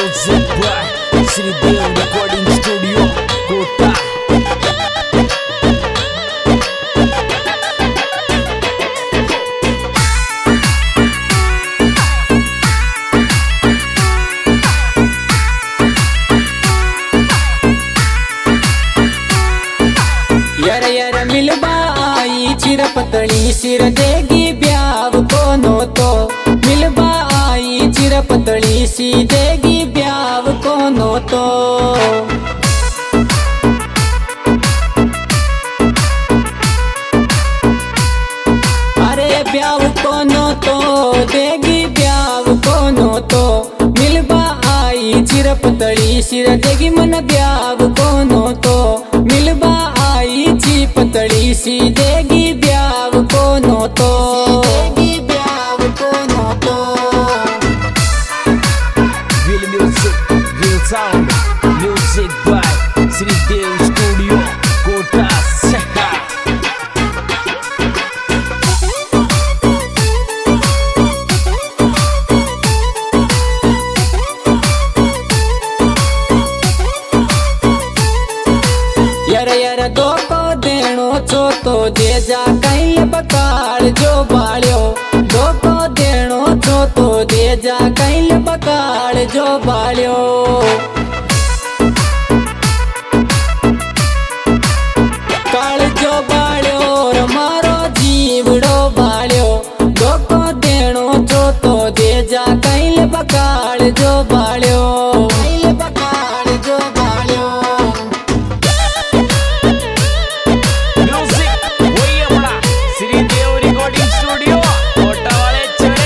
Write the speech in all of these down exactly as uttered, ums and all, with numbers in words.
Music by Sridev Recording Studio, Kota. यार यार मिलबा आई चिर पतली सिर देगी ब्याव कोनो तो मिलबा आई चिर पतली सी देगी ब्याव कोनो तो अरे ब्याव कोनो तो देगी ब्याव कोनो तो मिलबा आई चिर पतली सिर देगी मन ब्याव कोनो तो मिलबा आई ची पतली सी देगी ब्याव कोनो तो देगी ब्याव कोनो तो Real music, real sound. Music by Sridev Studio, Kota. यार यार दो को देनो छो तो दे जा कहीं बकाल जो बाल्यो दो को देनो छो तो दे जा कहीं बकाल जो बाल्यो काल जो बाल्यो और मारो जीवड़ो बाल्यो दो को देनो छो तो दे जा कहीं बकाल जो बाल्यो कहीं बकाल जो बाल्यो Sridev Recording Studio, Kota वाले चले।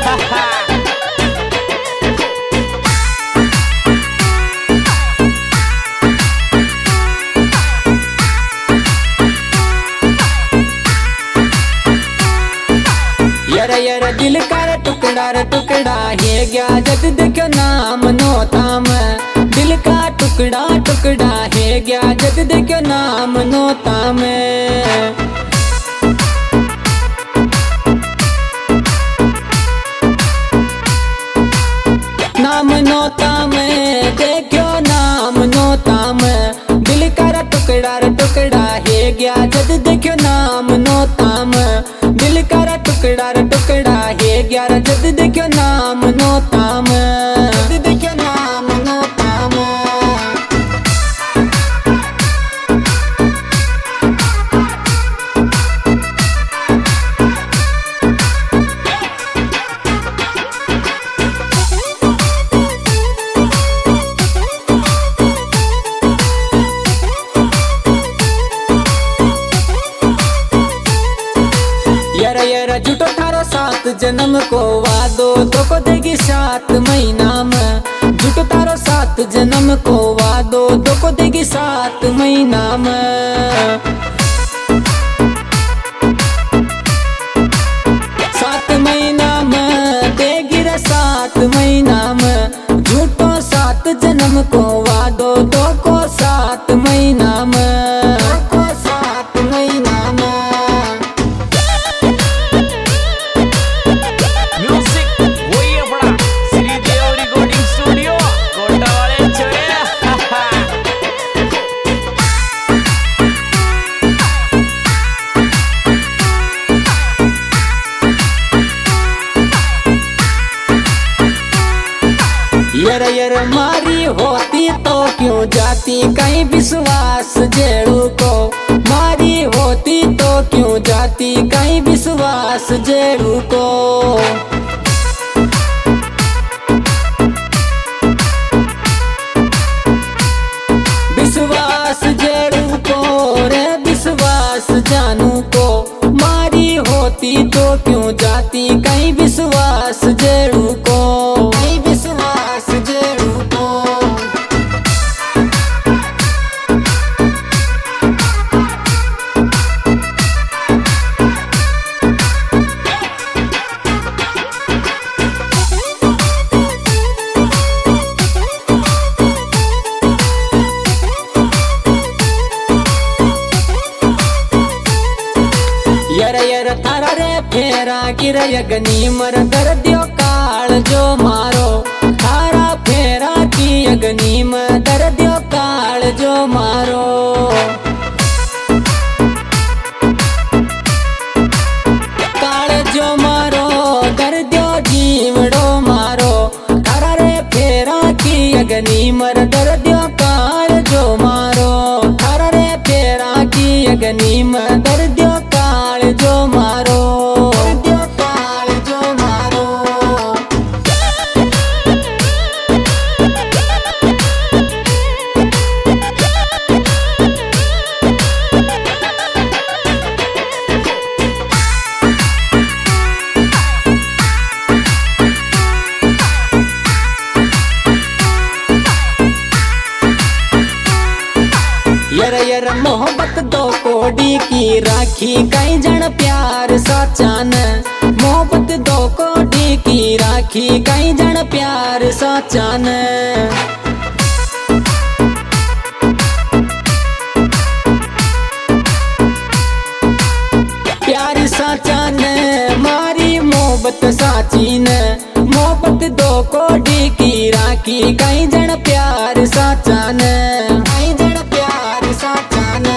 यार यार दिल का टुकड़ा रे टुकड़ा है गया जद देखो नाम नो ताम दिल का टुकड़ा टुकड़ा है गया जद देखो नाम नो ताम नाम नोता में देखो नाम नोता में दिल का टुकड़ा रे टुकड़ा है गया जद देखो नाम नोता में दिल का टुकड़ा रे टुकड़ा है गया जद देखो नाम नोता में जद देखो नाम नोता में यार यार जुटो थारो सात जन्म को वादो तो को देगी सात महीना में जुटो तारो सात जन्म को वादो तो को देगी सात महीना में सात महीना में देगी रे सात महीना में झूठो सात जन्म को वादो तो को सात महीना में को सात महीना में Music वही अपना Sridev Recording Studio, Kota वाले चले। यार यार मारी होती तो क्यों जाती कहीं विश्वास जेड़ू को मारी होती तो क्यों जाती कहीं विश्वास जेड़ू को विश्वास जेड़ू को रे विश्वास जानू को मारी होती तो क्यों जाती कहीं विश्वास जेड़ू को कहीं विश्वास जेड़ू को यार यार थारा रे फेरा गिरय गनी मर कर दियो काल जो मारो थारा फेरा की मोहब्बत दो कोडी की राखी कई जन प्यार साचान मोहब्बत दो कोडी की राखी कई जन प्यार साचान प्यार साचान मारी मोहब्बत साची न मोहब्बत दो कोडी की राखी कई जन प्यार साचान कई जन प्यार साचान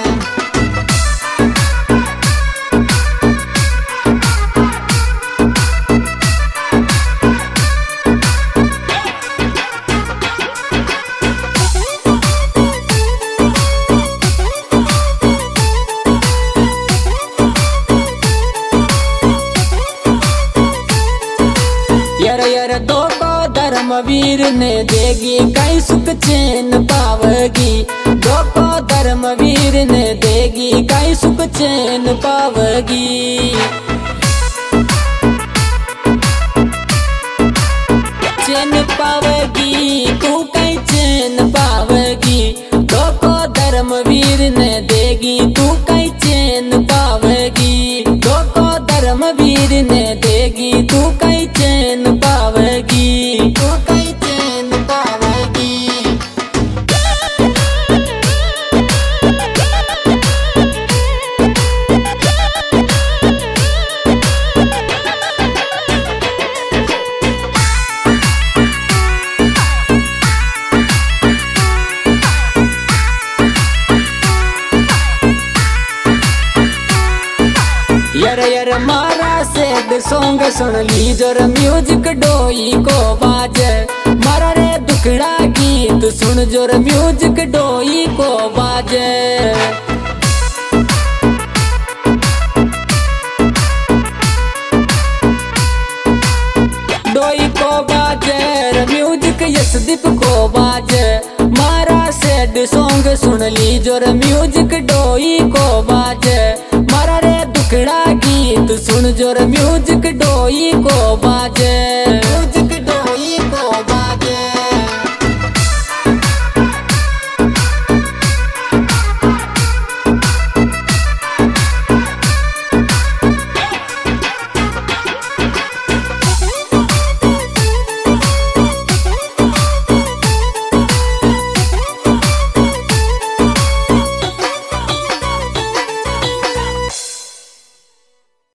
यर यर दो को धर्मवीर ने देगी कई सुख चैन पावगी दो को धर्मवीर ने देगी कई सुख चैन पावगी चैन पावगी तू कई चैन पावगी दो को धर्मवीर ने देगी तू कई चैन पावगी दो को धर्मवीर ने देगी तू कई चैन पावगी तू कई चैन पावगी यर यर मारा सैड सॉन्ग सुन ली जोर म्यूजिक डोई को बाजे मारा रे दुखड़ा गीत सुन जोर म्यूजिक डोई को बाजे डोई को बाजे म्यूजिक यशदीप को बाजे मारा सैड सॉन्ग सुन ली जोर म्यूजिक डोई को बाजे मारा रे दुखड़ा गीत सुन जोर म्यूजिक डोई को बाजे।